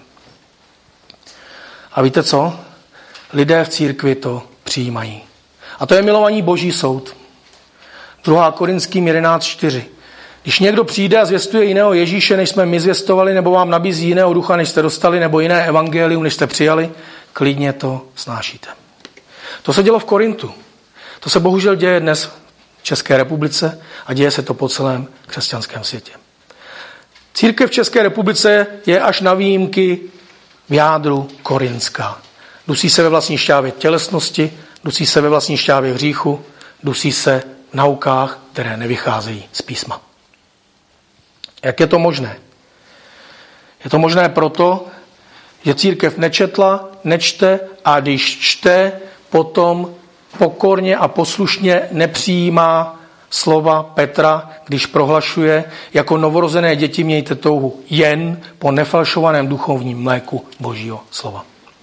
A víte co? Lidé v církvi to přijímají. A to je milovaný boží soud. druhá Korinským jedenáct čtyři. Když někdo přijde a zvěstuje jiného Ježíše, než jsme my zvěstovali, nebo vám nabízí jiného ducha, než jste dostali, nebo jiné evangelium, než jste přijali, klidně to snášíte. To se dělo v Korintu. To se bohužel děje dnes v České republice a děje se to po celém křesťanském světě. Církev v České republice je až na výjimky v jádru korintská. Dusí se ve vlastní šťávě tělesnosti, dusí se ve vlastní šťávě hříchu, dusí se v naukách, které nevycházejí z písma. Jak je to možné? Je to možné proto, že církev nečetla, nečte a když čte, potom pokorně a poslušně nepřijímá slova Petra, když prohlašuje, jako novorozené děti mějte touhu jen po nefalšovaném duchovním mléku Božího slova.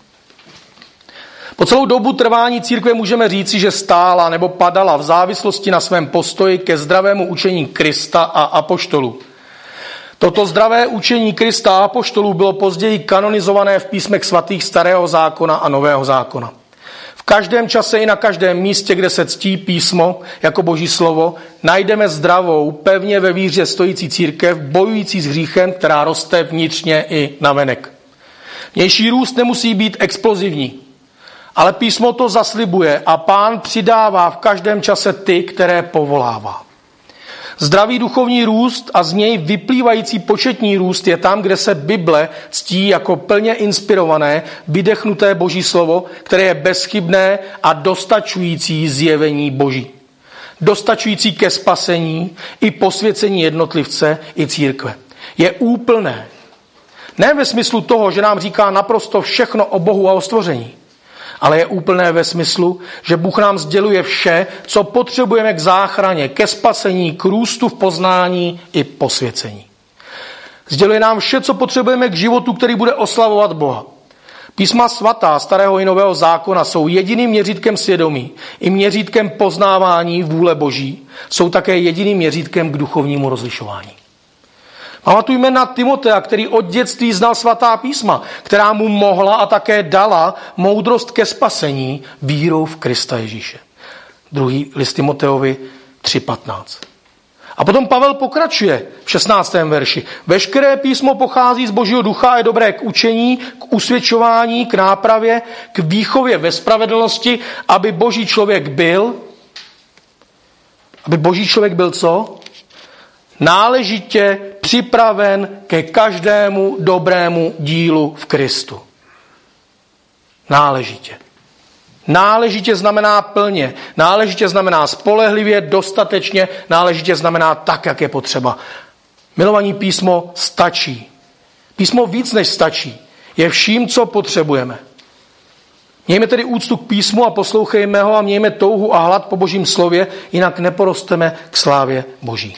Po celou dobu trvání církve můžeme říci, že stála nebo padala v závislosti na svém postoji ke zdravému učení Krista a apoštolů. Toto zdravé učení Krista a apoštolů bylo později kanonizované v písmech svatých Starého zákona a Nového zákona. V každém čase i na každém místě, kde se ctí písmo jako Boží slovo, najdeme zdravou, pevně ve víře stojící církev, bojující s hříchem, která roste vnitřně i navenek. Vnější růst nemusí být explozivní, ale písmo to zaslibuje a Pán přidává v každém čase ty, které povolává. Zdravý duchovní růst a z něj vyplývající početní růst je tam, kde se Bible ctí jako plně inspirované, vydechnuté Boží slovo, které je bezchybné a dostačující zjevení Boží. Dostačující ke spasení i posvěcení jednotlivce i církve. Je úplné. Ne ve smyslu toho, že nám říká naprosto všechno o Bohu a o stvoření, ale je úplné ve smyslu, že Bůh nám sděluje vše, co potřebujeme k záchraně, ke spasení, k růstu v poznání i posvěcení. Sděluje nám vše, co potřebujeme k životu, který bude oslavovat Boha. Písma svatá Starého i Nového zákona jsou jediným měřítkem svědomí i měřítkem poznávání vůle Boží. Jsou také jediným měřítkem k duchovnímu rozlišování. Pamatujme na Timotea, který od dětství znal svatá písma, která mu mohla a také dala moudrost ke spasení vírou v Krista Ježíše. Druhý list Timoteovi tři patnáct. A potom Pavel pokračuje v šestnáctém verši. Veškeré písmo pochází z Božího ducha a je dobré k učení, k usvědčování, k nápravě, k výchově ve spravedlnosti, aby Boží člověk byl, aby Boží člověk byl co? Náležitě připraven ke každému dobrému dílu v Kristu. Náležitě. Náležitě znamená plně, náležitě znamená spolehlivě, dostatečně, náležitě znamená tak, jak je potřeba. Milovaní, písmo stačí. Písmo víc než stačí. Je vším, co potřebujeme. Mějme tedy úctu k písmu a poslouchejme ho a mějme touhu a hlad po Božím slově, jinak neporosteme k slávě Boží.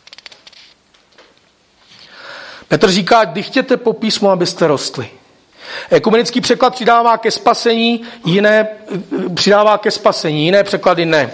Petr říká, dychtěte po písmu, abyste rostli. Ekumenický překlad přidává ke spasení, jiné přidává ke spasení, jiné překlady ne.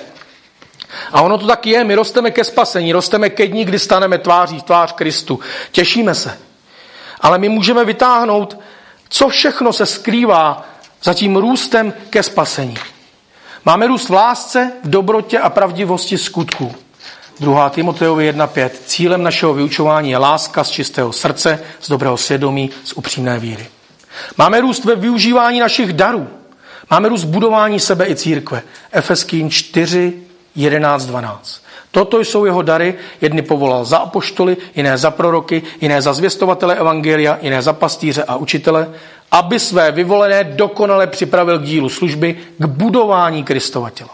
A ono to tak je, my rosteme ke spasení, rosteme ke dní, kdy staneme tváří v tvář Kristu. Těšíme se. Ale my můžeme vytáhnout, co všechno se skrývá za tím růstem ke spasení. Máme růst v lásce, v dobrotě a pravdivosti skutků. druhá Timoteovi jedna pět. Cílem našeho vyučování je láska z čistého srdce, z dobrého svědomí, z upřímné víry. Máme růst ve využívání našich darů. Máme růst v budování sebe i církve. Efeským čtyři jedenáct dvanáct. Toto jsou jeho dary, jedny povolal za apoštoly, jiné za proroky, jiné za zvěstovatele evangelia, jiné za pastýře a učitele, aby své vyvolené dokonale připravil k dílu služby, k budování Kristova těla.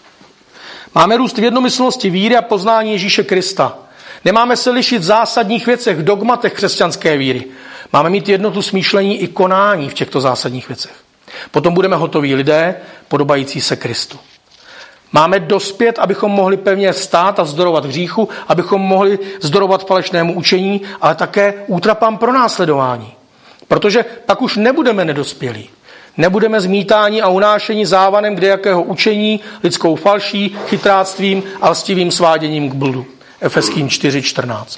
Máme růst v jednomyslnosti víry a poznání Ježíše Krista. Nemáme se lišit v zásadních věcech, v dogmatech křesťanské víry. Máme mít jednotu smýšlení i konání v těchto zásadních věcech. Potom budeme hotoví lidé, podobající se Kristu. Máme dospět, abychom mohli pevně stát a vzdorovat hříchu, abychom mohli vzdorovat falešnému učení, ale také útrapám pro následování. Protože pak už nebudeme nedospělí. Nebudeme zmítáni a unášeni závanem kdejakého učení, lidskou falší, chytráctvím a lstivým sváděním k bludu. Efeským čtyři čtrnáct.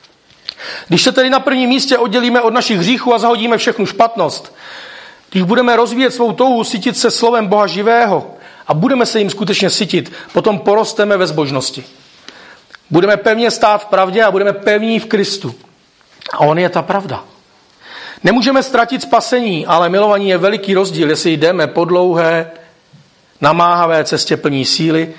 Když se tedy na prvním místě oddělíme od našich hříchů a zahodíme všechnu špatnost, když budeme rozvíjet svou touhu sytit se slovem Boha živého a budeme se jim skutečně sytit, potom porosteme ve zbožnosti. Budeme pevně stát v pravdě a budeme pevní v Kristu. A on je ta pravda. Nemůžeme ztratit spasení, ale milovaní je veliký rozdíl, jestli jdeme po dlouhé, namáhavé cestě plní síly,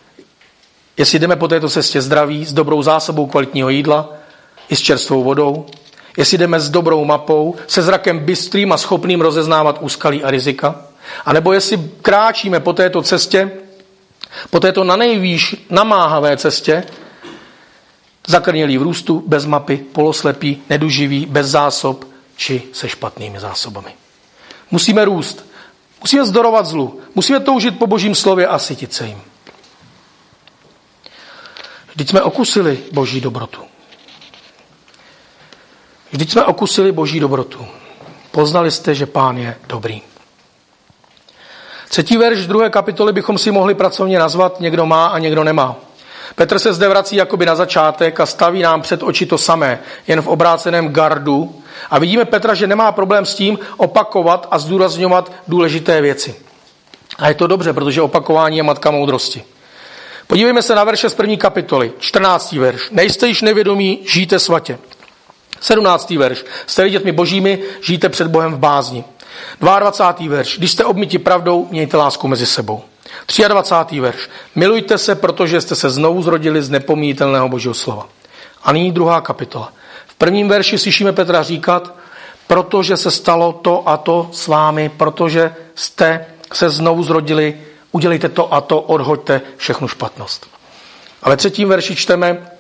jestli jdeme po této cestě zdraví, s dobrou zásobou kvalitního jídla, i s čerstvou vodou, jestli jdeme s dobrou mapou, se zrakem bystrým a schopným rozeznávat úskalí a rizika, anebo jestli kráčíme po této cestě, po této nanejvýš namáhavé cestě, zakrnělí v růstu, bez mapy, poloslepí, neduživý, bez zásob, či se špatnými zásobami. Musíme růst, musíme zdorovat zlu, musíme toužit po Božím slově a sytit se jim. Vždyť jsme okusili Boží dobrotu. Vždyť jsme okusili Boží dobrotu. Poznali jste, že Pán je dobrý. Třetí verš druhé kapitoly bychom si mohli pracovně nazvat někdo má a někdo nemá. Petr se zde vrací jakoby na začátek a staví nám před oči to samé, jen v obráceném gardu. A vidíme Petra, že nemá problém s tím opakovat a zdůrazňovat důležité věci. A je to dobře, protože opakování je matka moudrosti. Podívejme se na verše z první kapitoly, čtrnáctý verš. Nejste již nevědomí, žijte svatě. sedmnáctý verš. Jste dětmi božími, žijte před Bohem v bázni. dvacátý druhý verš. Když jste obmyti pravdou, mějte lásku mezi sebou. dvacátý třetí verš. Milujte se, protože jste se znovu zrodili z nepomíjitelného božího slova. A nyní druhá kapitola. V prvním verši slyšíme Petra říkat, protože se stalo to a to s vámi, protože jste se znovu zrodili, udělejte to a to, odhoďte všechnu špatnost. A ve třetím verši čteme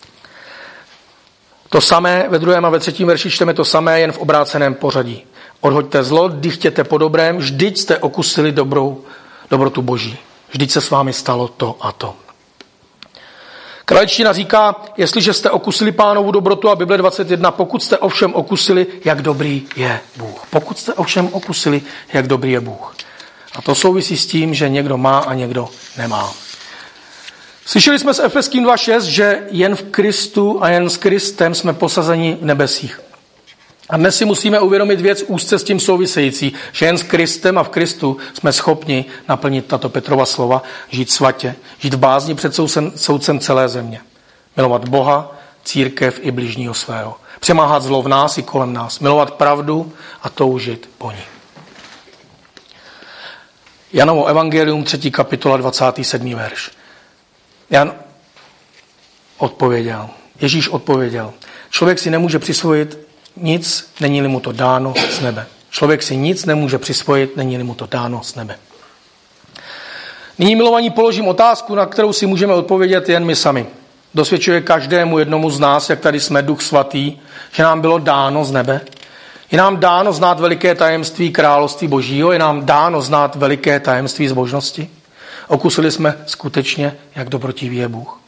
to samé, ve druhém a ve třetím verši čteme to samé, jen v obráceném pořadí. Odhoďte zlo, dychtěte po dobrém, vždyť jste okusili dobrou, dobrotu boží. Vždyť se s vámi stalo to a to. Kraličtina říká, jestliže jste okusili Pánovu dobrotu, a Bible dvacet jedna, pokud jste ovšem okusili, jak dobrý je Bůh. Pokud jste ovšem okusili, jak dobrý je Bůh. A to souvisí s tím, že někdo má a někdo nemá. Slyšeli jsme s Efeským dva šest, že jen v Kristu a jen s Kristem jsme posazeni v nebesích. A dnes si musíme uvědomit věc úzce s tím související, že jen s Kristem a v Kristu jsme schopni naplnit tato Petrova slova, žít svatě, žít v bázni před soudcem, soudcem celé země. Milovat Boha, církev i bližního svého. Přemáhat zlo v nás i kolem nás. Milovat pravdu a toužit po ní. Janovo evangelium, třetí kapitola, dvacátý sedmý verš. Jan odpověděl, Ježíš odpověděl, člověk si nemůže přisvojit nic, není-li mu to dáno z nebe. Člověk si nic nemůže přisvojit, není-li mu to dáno z nebe. Nyní, milovaní, položím otázku, na kterou si můžeme odpovědět jen my sami. Dosvědčuje každému jednomu z nás, jak tady jsme, Duch Svatý, že nám bylo dáno z nebe. Je nám dáno znát veliké tajemství království Božího, je nám dáno znát veliké tajemství zbožnosti. Okusili jsme skutečně, jak dobrotivý je Bůh.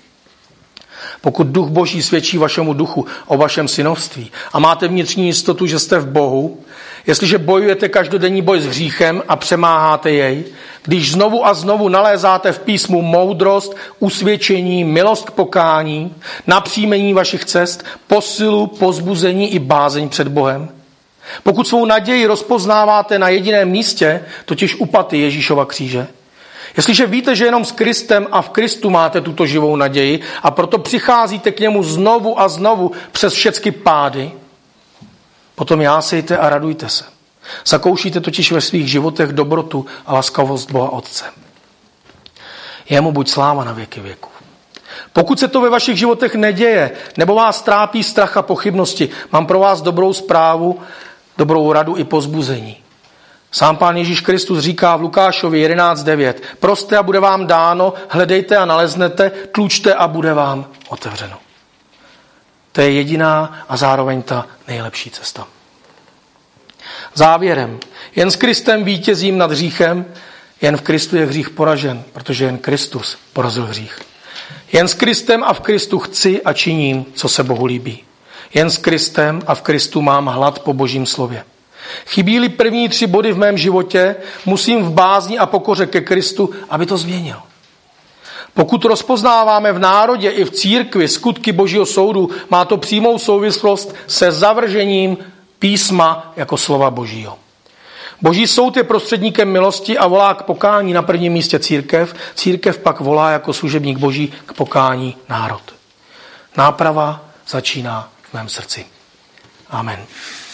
Pokud Duch Boží svědčí vašemu duchu o vašem synovství a máte vnitřní jistotu, že jste v Bohu, jestliže bojujete každodenní boj s hříchem a přemáháte jej, když znovu a znovu nalézáte v písmu moudrost, usvědčení, milost k pokání, napříjmení vašich cest, posilu, pozbuzení i bázeň před Bohem, pokud svou naději rozpoznáváte na jediném místě, totiž u paty Ježíšova kříže, jestliže víte, že jenom s Kristem a v Kristu máte tuto živou naději a proto přicházíte k němu znovu a znovu přes všechny pády, potom jásejte a radujte se. Zakoušíte totiž ve svých životech dobrotu a laskavost Boha Otce. Jemu buď sláva na věky věků. Pokud se to ve vašich životech neděje, nebo vás trápí strach a pochybnosti, mám pro vás dobrou zprávu, dobrou radu i pozbuzení. Sám Pán Ježíš Kristus říká v Lukášovi jedenáct devět. Proste a bude vám dáno, hledejte a naleznete, tlučte a bude vám otevřeno. To je jediná a zároveň ta nejlepší cesta. Závěrem. Jen s Kristem vítězím nad hříchem, jen v Kristu je hřích poražen, protože jen Kristus porazil hřích. Jen s Kristem a v Kristu chci a činím, co se Bohu líbí. Jen s Kristem a v Kristu mám hlad po Božím slově. Chybí-li první tři body v mém životě, musím v bázni a pokoře ke Kristu, aby to změnil. Pokud rozpoznáváme v národě i v církvi skutky Božího soudu, má to přímou souvislost se zavržením písma jako slova Božího. Boží soud je prostředníkem milosti a volá k pokání na prvním místě církev, církev pak volá jako služebník Boží k pokání národ. Náprava začíná v mém srdci. Amen.